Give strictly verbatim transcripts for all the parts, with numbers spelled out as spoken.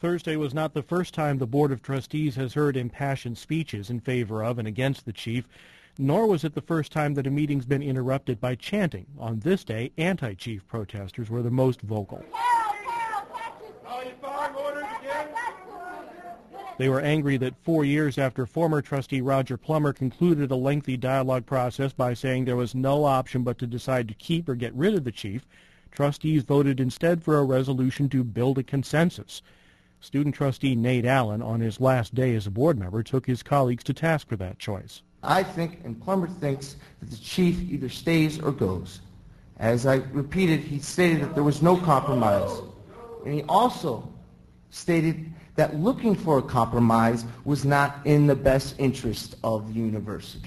Thursday was not the first time the Board of Trustees has heard impassioned speeches in favor of and against the chief, nor was it the first time that a meeting's been interrupted by chanting. On this day, anti-chief protesters were the most vocal. They were angry that four years after former trustee Roger Plummer concluded a lengthy dialogue process by saying there was no option but to decide to keep or get rid of the chief, trustees voted instead for a resolution to build a consensus. Student trustee Nate Allen, on his last day as a board member, took his colleagues to task for that choice. I think, and Plummer thinks, that the chief either stays or goes. As I repeated, he stated that there was no compromise. And he also stated that looking for a compromise was not in the best interest of the university.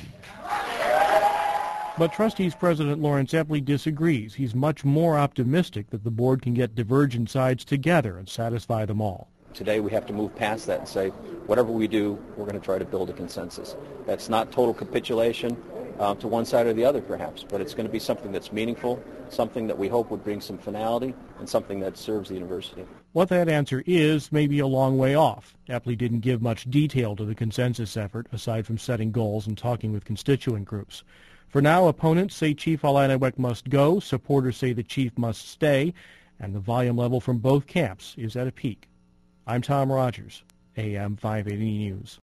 But Trustees President Lawrence Epley disagrees. He's much more optimistic that the board can get divergent sides together and satisfy them all. Today we have to move past that and say, whatever we do, we're going to try to build a consensus. That's not total capitulation uh, to one side or the other, perhaps, but it's going to be something that's meaningful, something that we hope would bring some finality, and something that serves the university. What that answer is may be a long way off. Epley didn't give much detail to the consensus effort, aside from setting goals and talking with constituent groups. For now, opponents say Chief Alainiwek must go, supporters say the chief must stay, and the volume level from both camps is at a peak. I'm Tom Rogers, A M five eighty News.